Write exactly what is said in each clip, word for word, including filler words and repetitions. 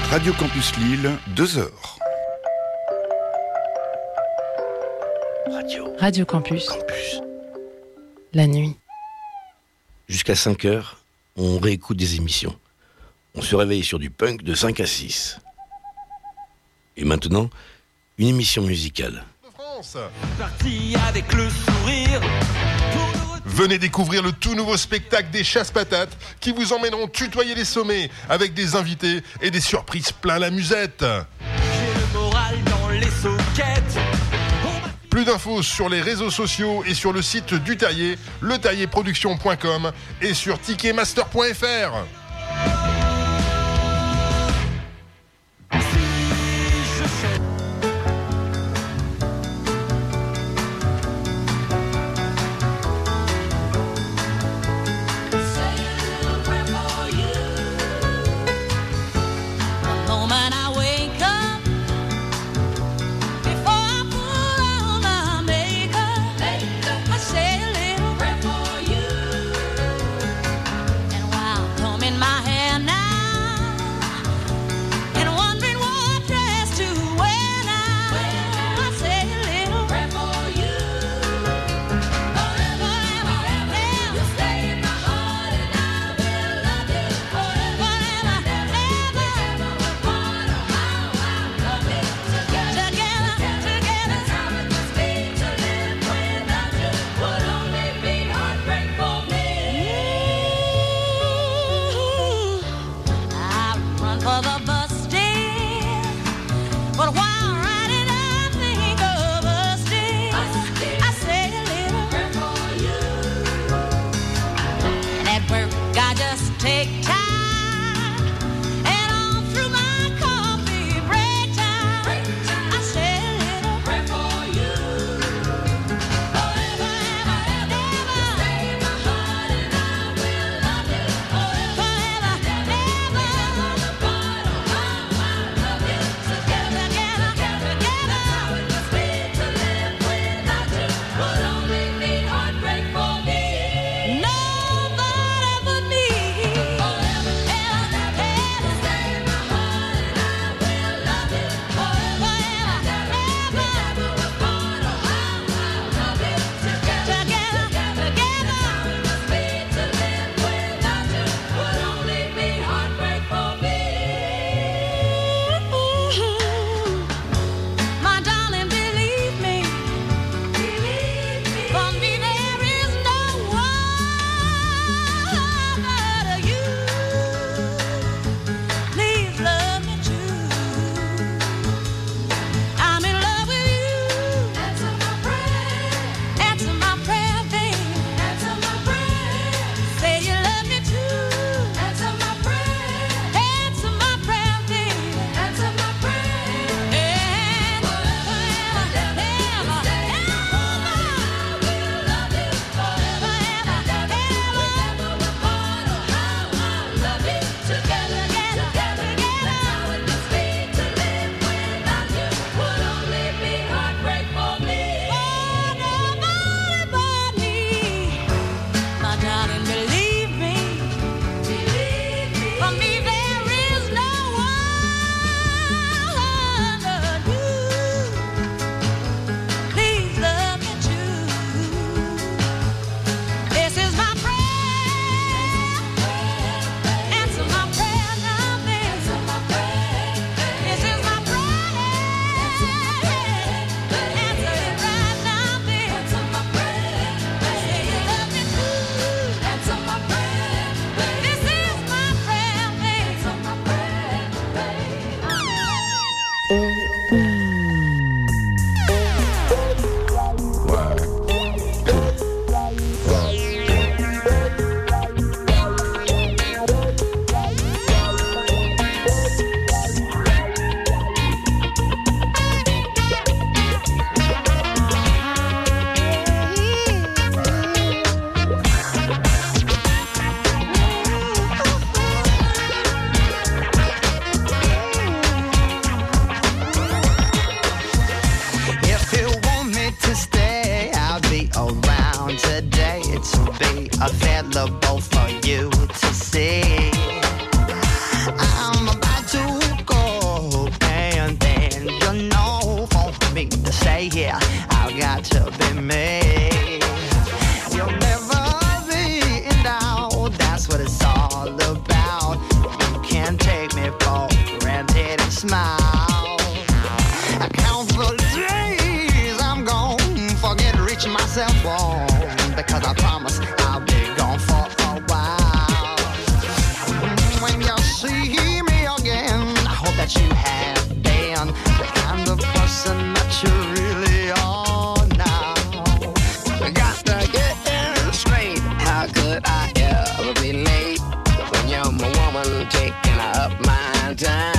Radio Campus Lille, deux heures. Radio. Radio Campus. Campus. La nuit. Jusqu'à cinq heures, on réécoute des émissions. On se réveille sur du punk de cinq à six. Et maintenant, une émission musicale. Parti avec le sourire. Venez découvrir le tout nouveau spectacle des Chasse-Patates qui vous emmèneront tutoyer les sommets avec des invités et des surprises plein la musette. J'ai le moral dans les soquettes. Plus d'infos sur les réseaux sociaux et sur le site du Taillé, le taillé production point com et sur ticketmaster point f r. available for you to see. I'm about to go take me for granted and smile. I count the days I'm gone, forget reaching myself on, because I promise I'll be gone for a while. When you see me again, I hope that you have been the kind of person that you really are now. Got to get in straight, how could I ever be late when you're my woman taking up my time?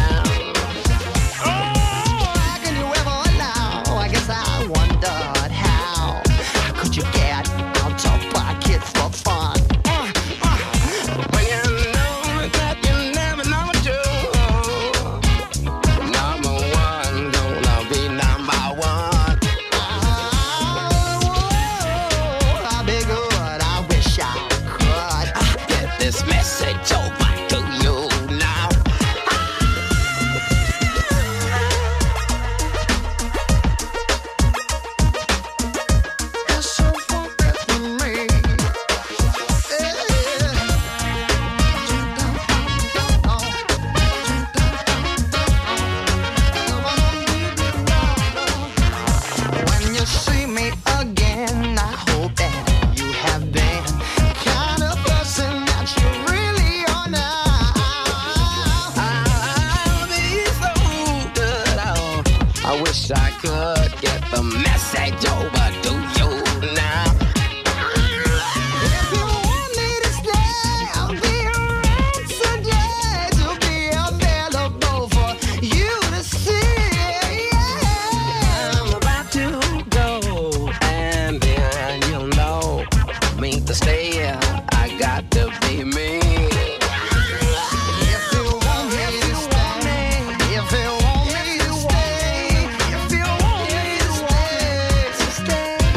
I could get the message over to you now. If you want me to stay, I'll be around today to be available for you to see. Yeah. I'm about to go, and then you'll know. Me to stay here, I got to be me. If you want me to stay, if you want me to stay. Stay.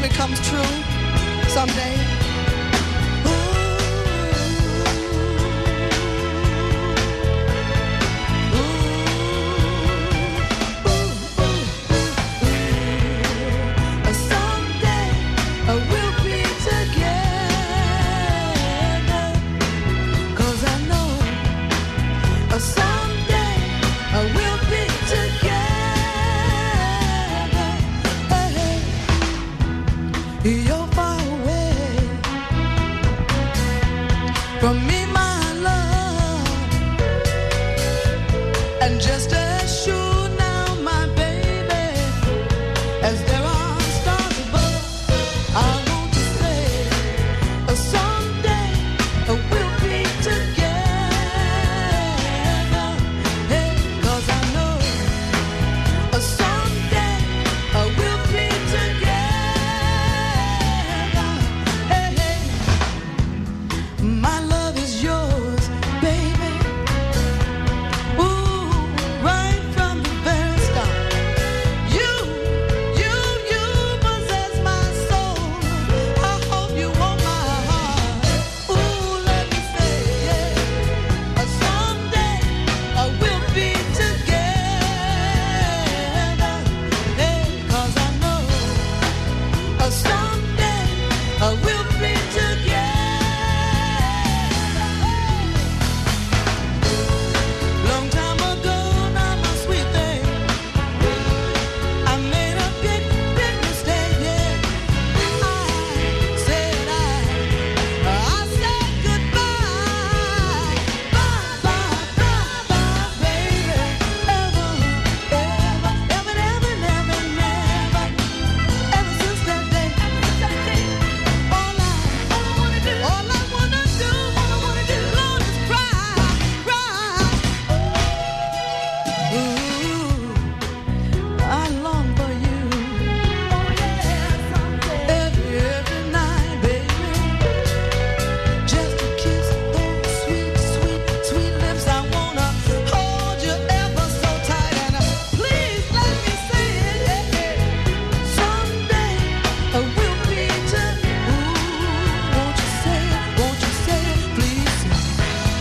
hope it comes true someday. You're far away from me, my love, and just as sure now, my baby, as there are stars above, I want to say, uh, someday uh, we'll be together, hey, 'cause I know uh, someday uh, we'll be together. My love is yours, baby. Ooh, right from the very start. You, you, you possess my soul. I hope you want my heart. Ooh, let me say, yeah. Uh, someday uh, we'll be together. Hey, 'cause I know uh, someday uh, we'll be together. Long time ago, now my sweet thing, I made a big, big mistake, yeah. I said I, I said goodbye, bye, bye, bye, bye, baby. Ever, ever, ever, never, never, never, ever since that day, all I, all I wanna do, all I wanna do, all I wanna do, Lord, is cry, cry. Ooh, I long for you. Every, every night, baby. Just to kiss those sweet, sweet, sweet lips. I wanna hold you ever so tight. And uh, please let me say it, yeah. Someday uh, we'll be together. Ooh, won't you say it? Won't you say it? Please say it.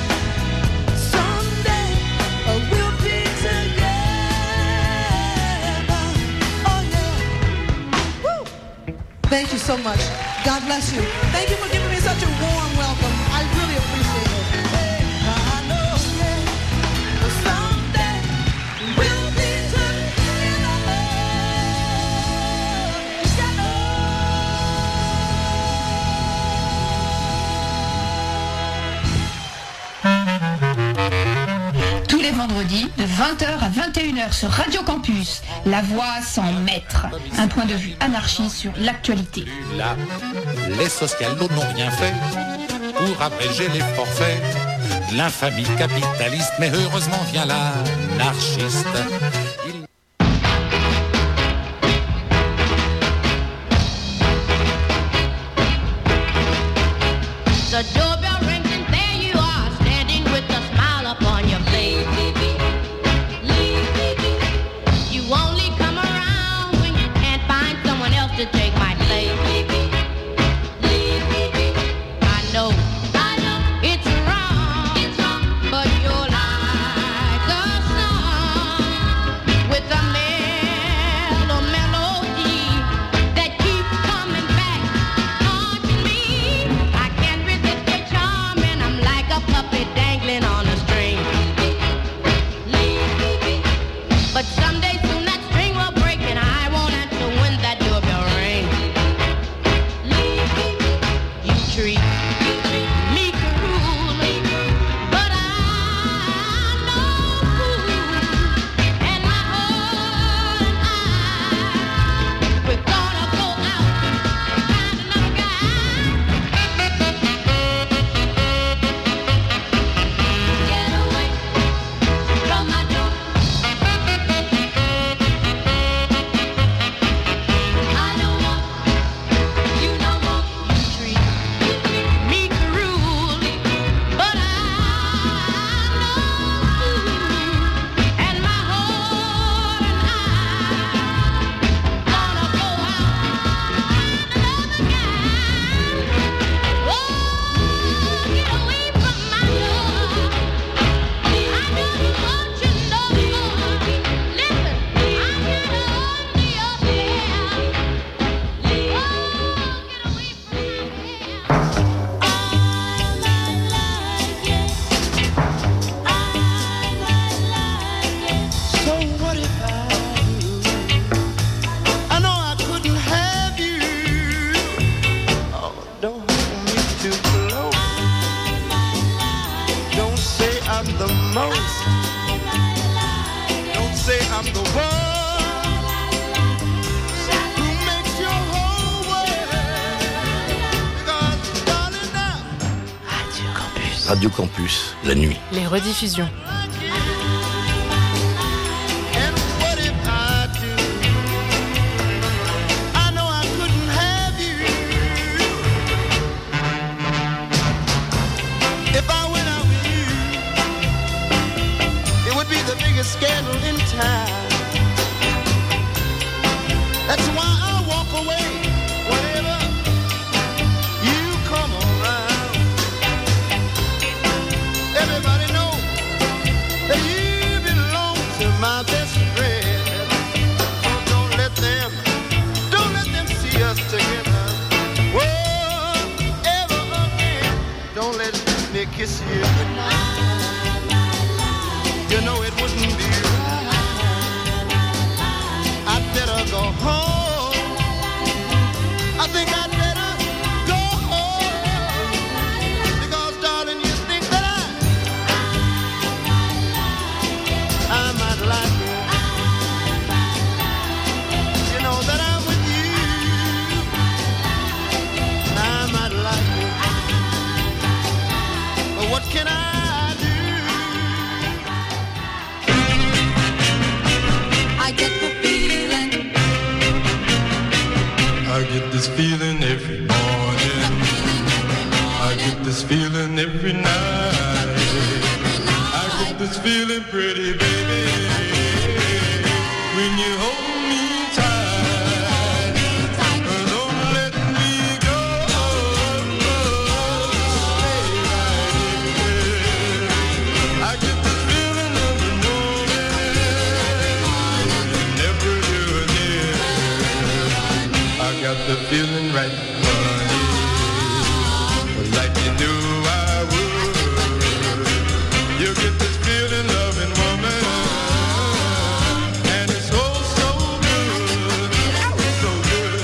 Someday uh, we'll be together. Oh yeah. Woo. Thank you so much. God bless you. Thank you for giving me such a warm welcome. I really appreciate it. I know, yeah. Someday we'll be together. Tous les vendredis, de vingt heures à vingt et une heures sur Radio Campus, La Voix sans maître. Un point de vue anarchiste sur l'actualité. Là, les socialos n'ont rien fait pour abréger les forfaits de l'infamie capitaliste, mais heureusement vient l'anarchiste. Il... The doorbell rings and there you are, standing with a smile upon your face. You only come around when you can't find someone else to take my place. I know, I know it's wrong, it's wrong, but you're like a song with a mellow melody that keeps coming back haunting me. I can't resist your charm and I'm like a puppet dangling on a string. But someday soon that string will break and I won't answer when that doorbell rings. Radio Campus, la nuit. Les rediffusions. Scandal in time. That's why I walk away whenever you come around. Everybody knows that you belong to my best friend. So don't let them, don't let them see us together. Whoa, ever again. Don't let me kiss you goodnight. You know it wouldn't be right. I'd better go home. I think I'd better go home. Because, darling, you think that I I might like you. You know that I'm with you. I might like you. But what can I I get the feeling. I get this feeling every morning. I get this feeling every night. I get this feeling, pretty baby, when you hold me tight. Don't let me go. Stay right here. I get this feeling every morning. I got the feeling right, honey, like you knew I would. You get this feeling, loving woman, and it's oh so good, so good.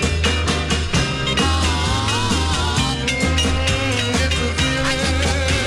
Get the feeling.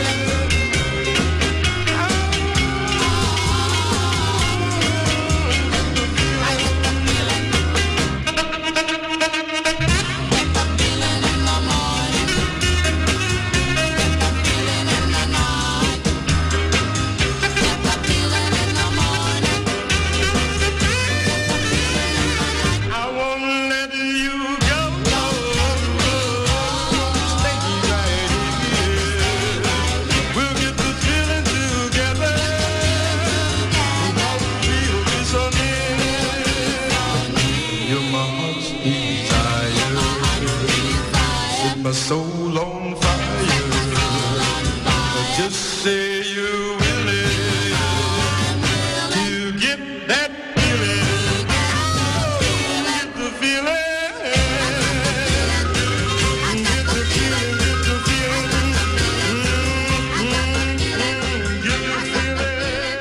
My soul on fire. Just say you're willing to get that feeling. Get the feeling. Get the feeling. Get the feeling. Mm-hmm. Get the feeling.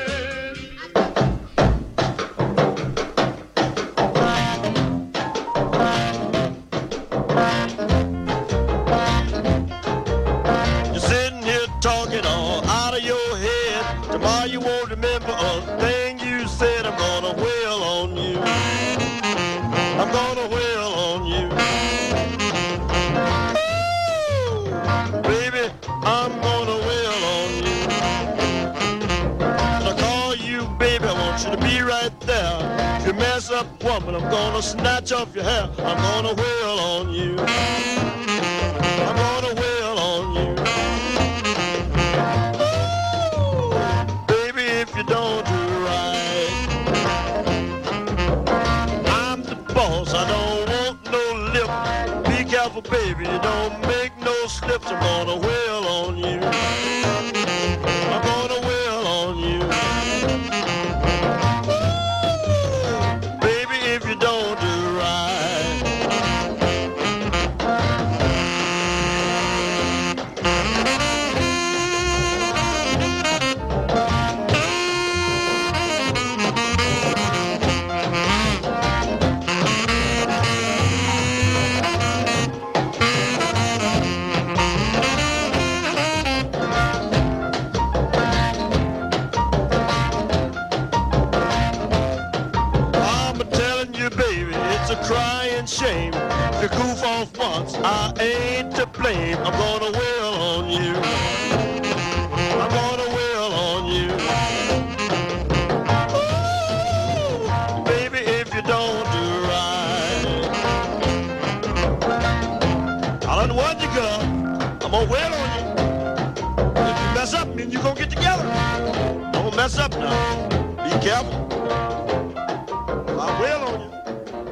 Woman, I'm gonna snatch off your hair. I'm gonna wail on you. I'm gonna wail on you. Ooh, baby, if you don't do right, I'm the boss. I don't want no lip. Be careful, baby. You don't make no slips. I'm gonna wail on you. I'm gonna wail on you. Shame. If you goof off once, I ain't to blame. I'm gonna wail on you. wail on you. If you mess up, then you gonna get together. Don't mess up now. Be careful. I wail on you.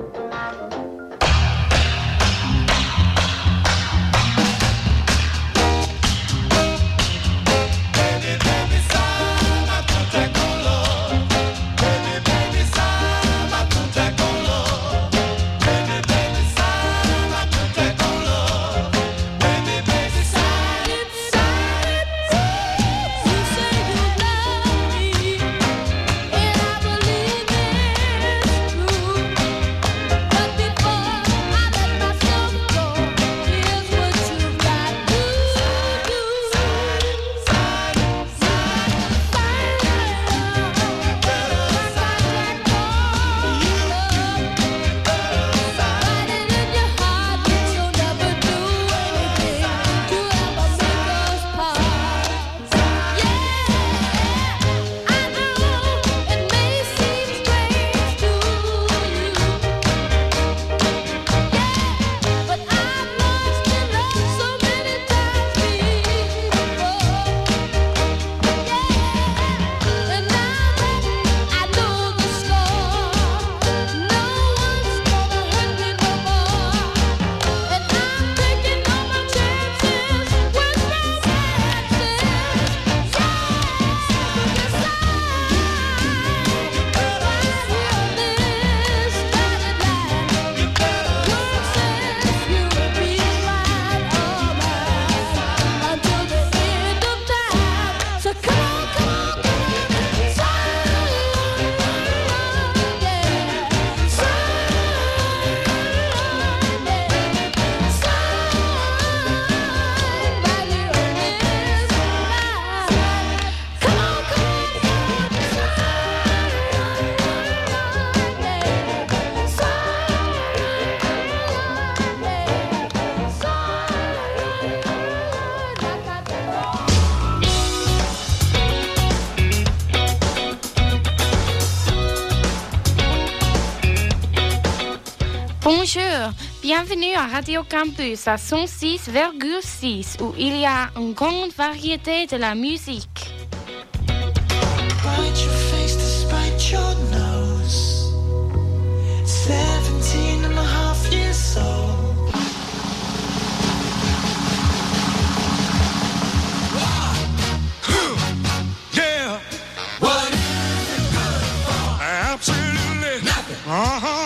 Bonjour, bienvenue à Radio Campus à cent six virgule six où il y a une grande variété de la musique. Bite your face despite your nose. Seventeen and a half years old. Yeah. What is it good for? Absolutely nothing. Uh-huh.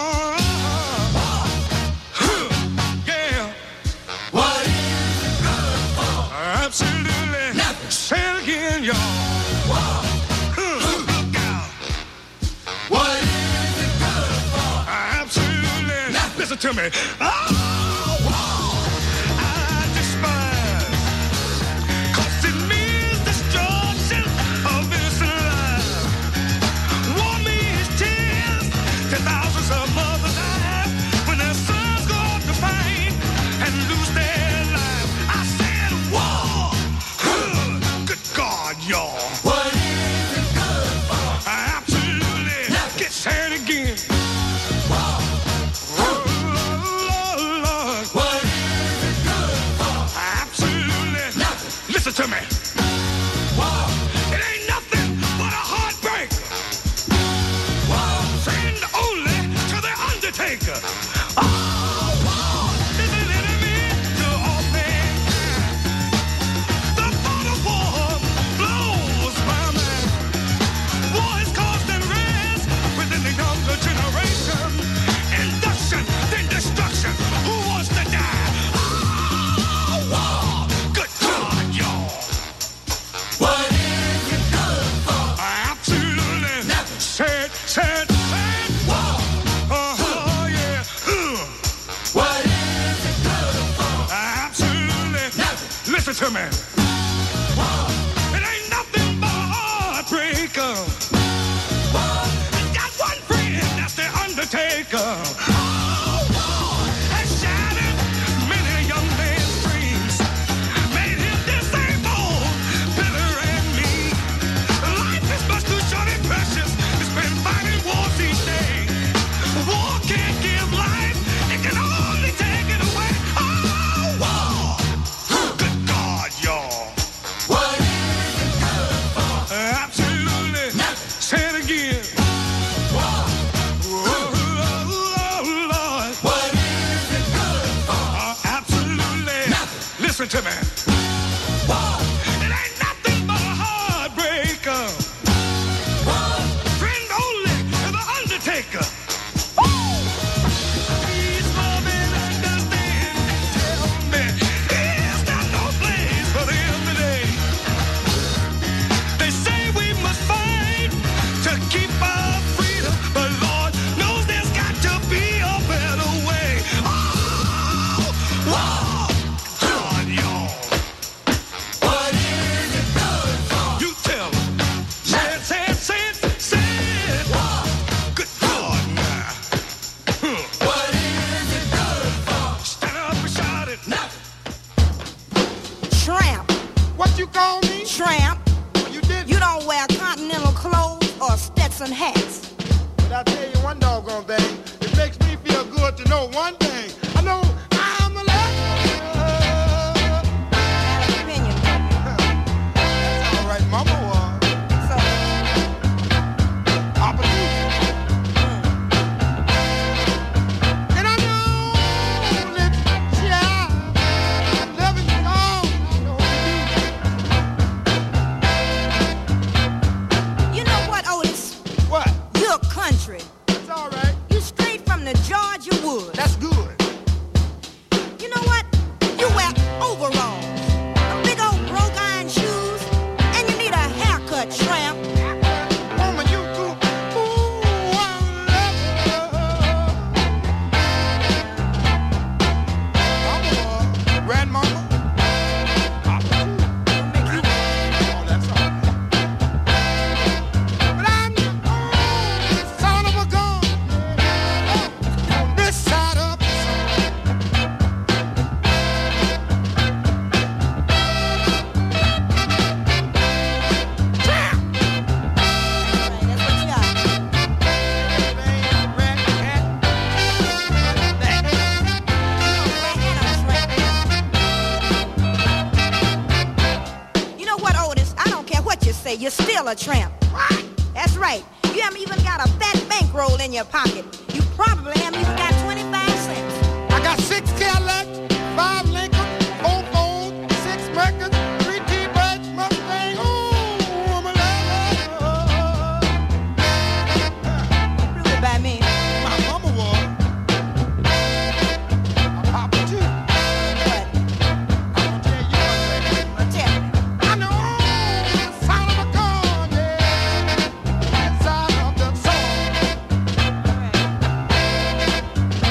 Absolutely nothing. Say it again, y'all. Whoa. Look out. What is it good for? Absolutely nothing. Listen to me. Oh, whoa. I despise. 'Cause it means destruction of this life. War means tears to thousands of mothers die when their sons go off to fight and lose their life. I said war. God, y'all. What is it good for? Absolutely. Nothing. Get sad again. Wow. Oh, Lord. What is it good for? Absolutely. Nothing. Listen to me. Wow. It ain't nothing but a heartbreak. Wow. Send only to the undertaker. Oh, wow. This is an enemy to all mankind. The thought of war blows my mind. War is constant rest within the younger generation. Induction, then destruction. Who wants to die? Oh, war. Good God, y'all. What is it good for? Absolutely nothing. Sad, sad, sad. War. Oh, yeah. Uh. What is it good for? Absolutely nothing. Listen to me. It ain't nothing but a heartbreaker. Got one friend, that's the undertaker. Oh, has shattered many young men's dreams. Made him disabled, bitter and mean. Life is much too short and precious. It's been fighting wars each day. War can't give life, it can only take it away. Oh, war. Good God, listen to me. Whoa. It ain't nothing but a heartbreaker. Whoa. Friend only and the undertaker. Please love and understand. Tell me, is there no place for them today? They say we must fight to keep our freedom, but Lord knows there's got to be a better way. Oh, whoa, God, y'all. What is it good for? You tell them. Say it, say it, say it, say it. Whoa. Good God, now. Huh. What is it good for? Stand up and shout it. Nothing. Tramp. What you call me? Tramp. You did. You don't wear continental clothes or Stetson hats. But I tell you one doggone thing. It makes me feel good to know one thing. I know I'm a left. Have an opinion. That's all right, Mama was. So, Opportunity. And I know that child, love is gone. I know you do. you know what, Otis? What? You're country. That's all right. You straight from the Georgia woods. That's good. You know what? You wear overalls, big old broke iron shoes, and you need a haircut, tramp. Woman, you too. Ooh, I love her. Mama was. Grandmama. Papa too. Oh, that's all right. But I'm the only son of a gun. On this side of the sun. That's what you got. You know what, Otis? I don't care what you say. You're still a tramp. That's right. You haven't even got a fat bankroll in your pocket. You probably haven't even got twenty-five cents. I got six Cadillacs, five Lincoln, four Ford, six Mercury, three T-Birds, Mustang. Ooh, I'm a lover. Prove it by me. My mama was. My papa too. What? I'm gonna tell you one thing. Well, tell me. I know the sound of a gun, yeah, inside of the soul.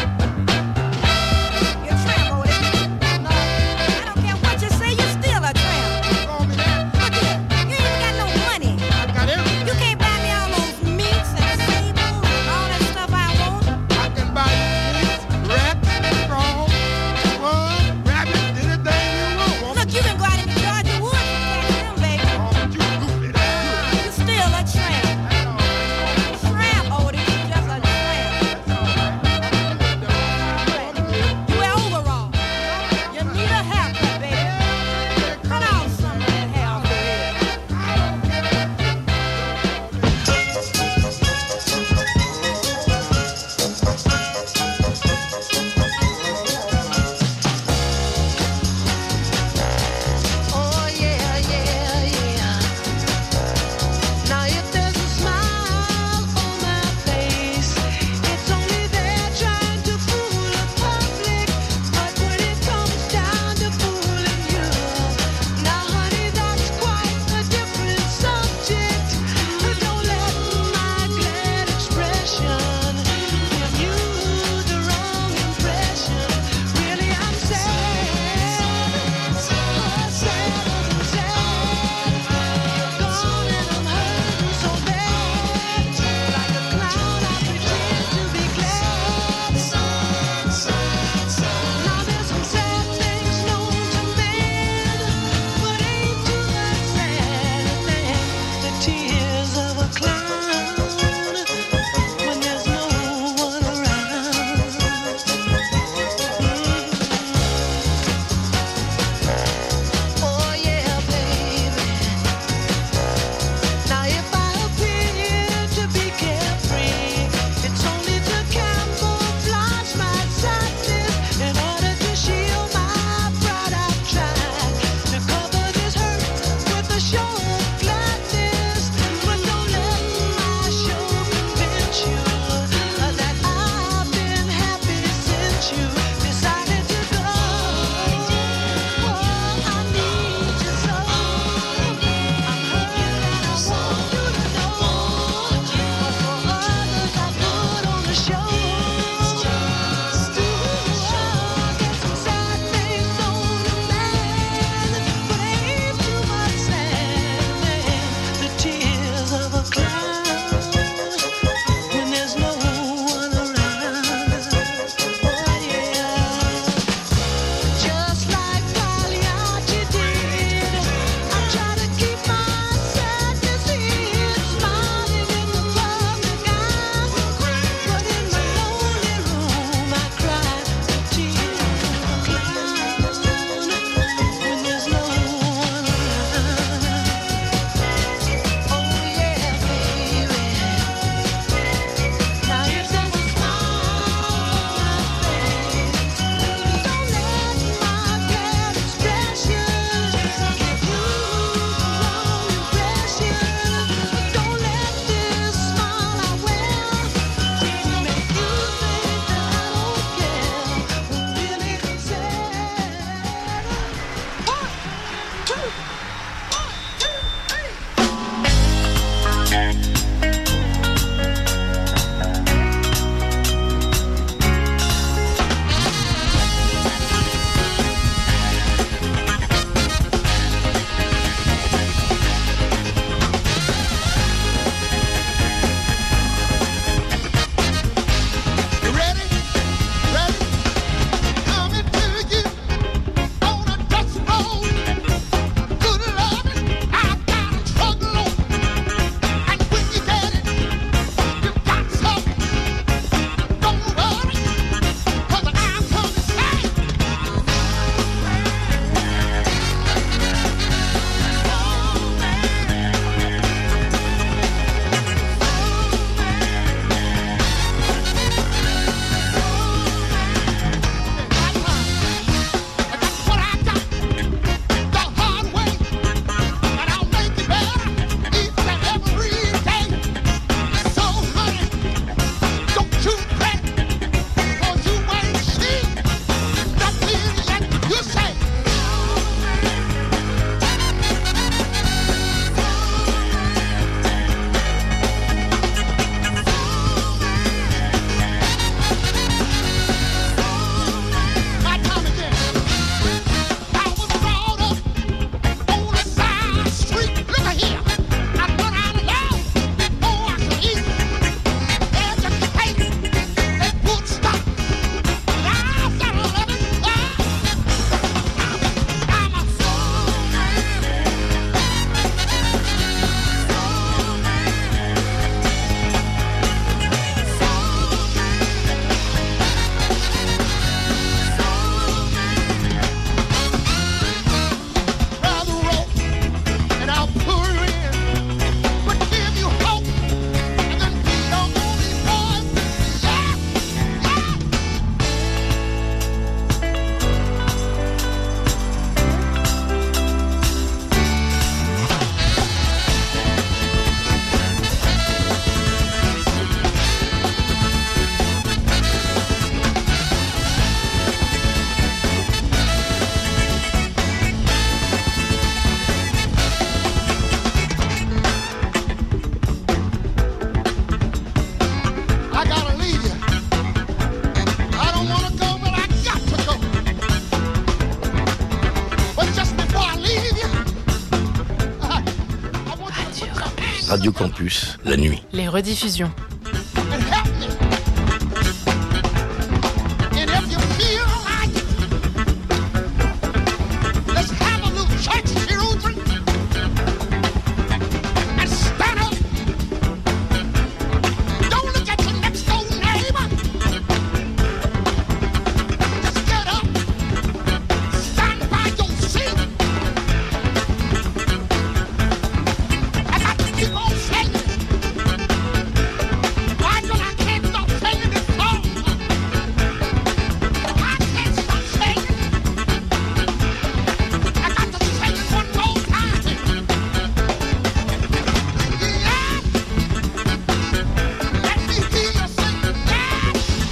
Radio Campus, la nuit. Les rediffusions. And if you feel like it, let's have a little church, children. And stand up. Don't look at your next door neighbor. Just get up. Stand by your seat. I got to keep on saying it. Why don't I can't stop saying this song? I can't stop saying it. I got to say it one more time. Yeah. Let me hear you say yeah.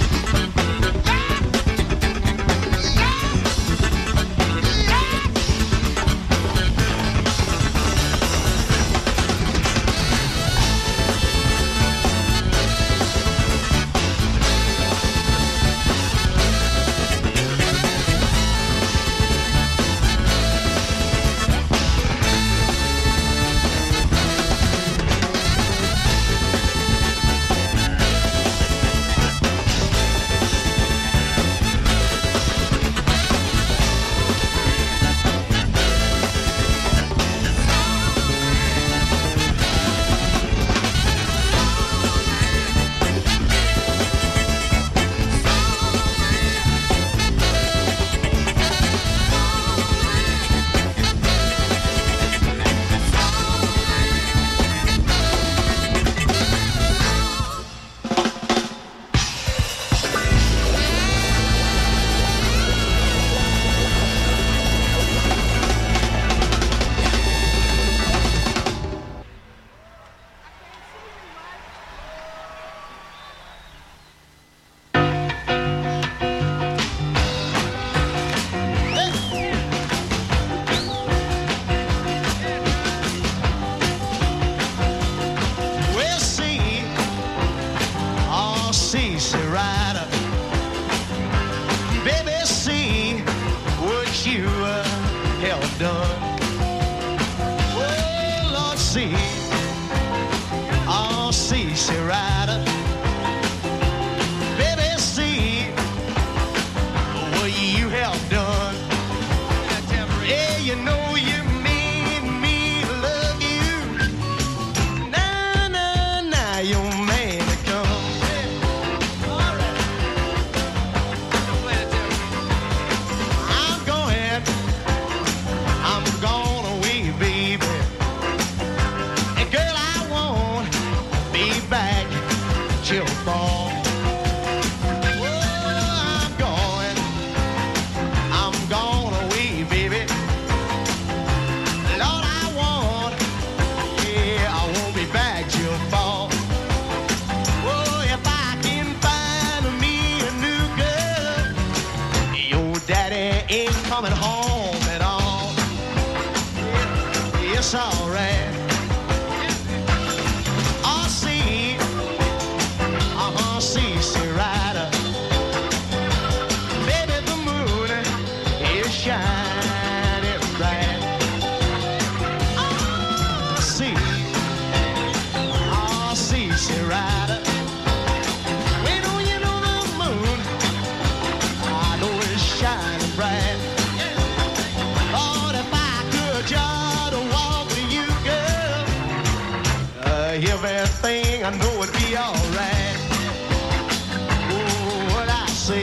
We'll see, oh, see, see, rider. Baby, see what you uh, have done. Well, Lord, see, oh, see, see, rider. Baby, see what you have done. Yeah, you know you made me love you. Nah, nah, nah, your man to come. All right. I'm going, I'm going away, baby. And girl, I won't be back till fall. Oh, I'm going, I'm going away, baby. Lord, I won't, yeah, I won't be back till fall. Oh, if I can find me a new girl, your daddy ain't coming home at all. It's all right. I'll see, uh-huh, see, see, rider. Baby, the moon is shining bright. I'll see, I'll see, see, rider. When oh, you know the moon, I know it's shining bright. Lord, if I could just walk with you, girl, uh, everything I know would be all right. Oh, what I say.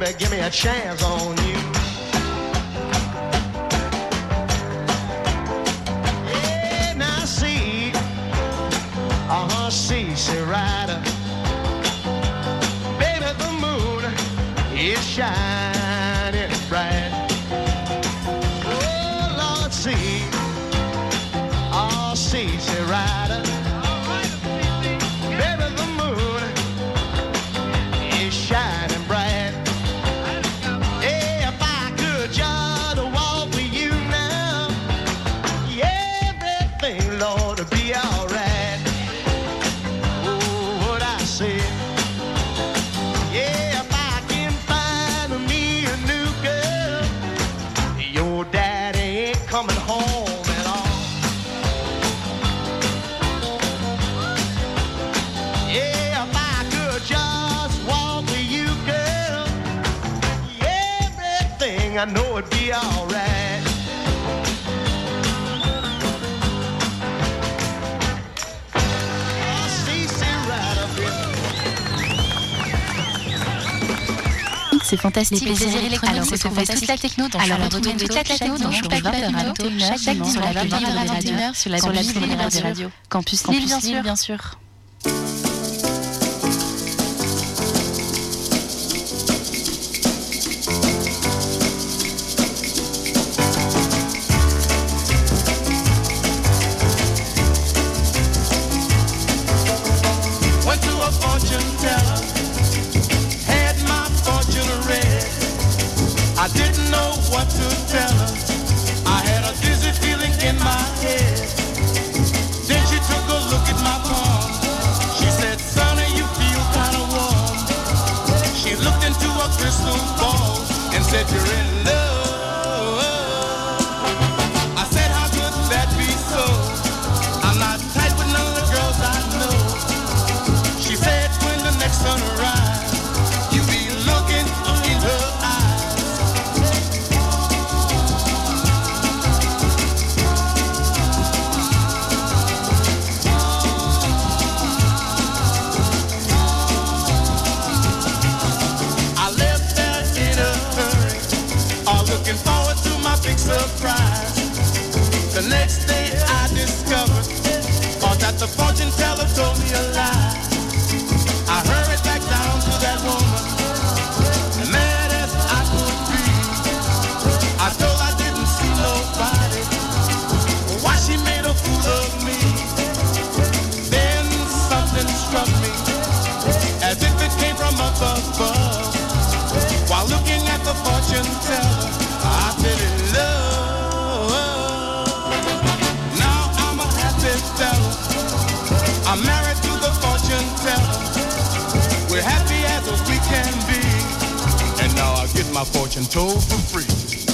baby, give me a chance on you. Yeah, now see, uh-huh, see, see, rider. Baby, the moon is shining bright. Oh, Lord, see, oh, see, see, rider. Baby, the moon is shining bright. Yeah, if I could just walk with you now, yeah, everything, Lord, would be alright. Oh, what I say. Yeah, if I can find me a new girl, your daddy ain't coming home at all. Yeah, if I could just walk with you, girl, everything I know would be alright. Oh, see, see, right up here. C'est fantastique. Les plaisirs électroniques, Alors, c'est c'est fantastique. toute la techno. Donc, Alors, retrouvez retrouvez toute la techno dans chaque chaque vingt heures à vingt et une heures, chaque sur la dimanche plateforme à de vingt et une heures, sur la sur la plateforme plateforme de de radio. Campus Campus Lille, bien Lille, sûr. bien sûr. Went to a fortune teller, had my fortune read. I didn't know what to tell her. I had a dizzy feeling in my head. Then she took a look at my palm. She said, "Sonny, you feel kind of warm." She looked into a crystal ball and said, "You're in love." I said, "How could that be so? I'm not tight with none of the girls I know." She said, "When the next sun arrives, you be looking in her eyes." I left there in a hurry, all looking forward to my big surprise. The next day I discovered all that the fortune teller told me a lie. I hurried back down to that woman, and mad as I could be. I told her I didn't see nobody, why she made a fool of me. Then something struck me, as if it came from up above. While looking at the fortune teller, I fell in love. Now I'm a happy fella, I'm married to the fortune teller. We're happy as we can be, and now I get my fortune told for free.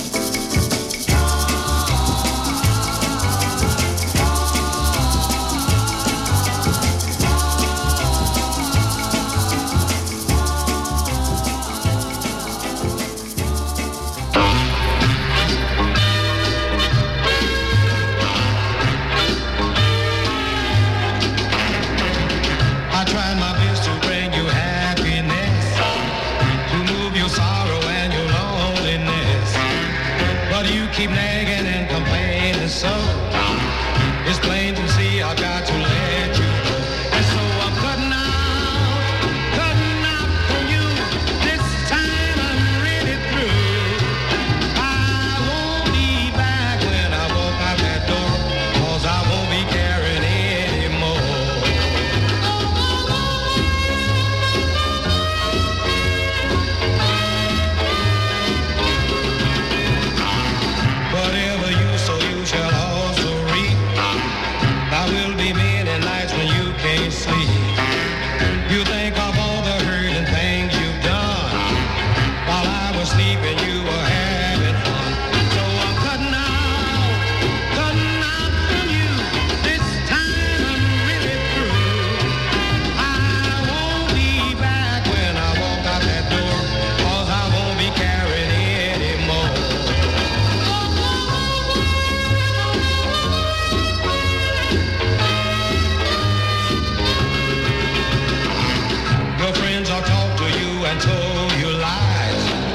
I tried my best to bring you happiness, to move your sorrow and your loneliness, but you keep nagging and complaining, so it's plain to see I got to let you go. And so I'm cutting out, cutting out from you. This time I'm really through. I won't be back when I walk out that door, 'cause I won't be caring anymore. Whatever you sow, you shall also reap. I will be many nights when you can't sleep. You think of all the hurting things you've done. While I was sleeping, you were having fun. So I'm cutting out, cutting out from you. This time I'm really through. I won't be back when I walk out that door, 'cause I won't be caring anymore. Your friends will talk to you and told you lies.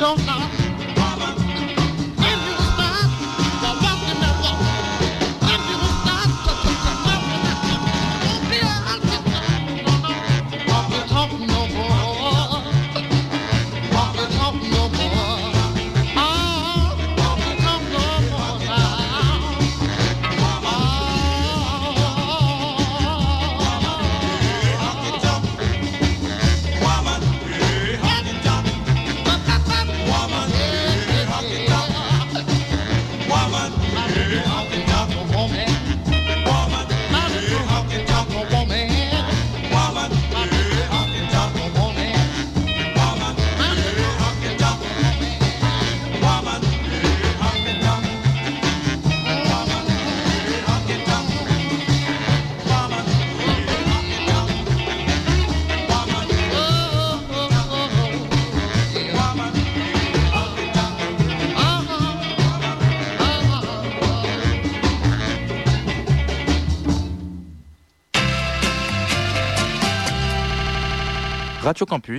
so long. If you start for walking the walk, if you start for walking the walk, yeah, I'll get the walk and talk no more. Walk and talk no more. Oh, walk and talk no more now. Radio Campus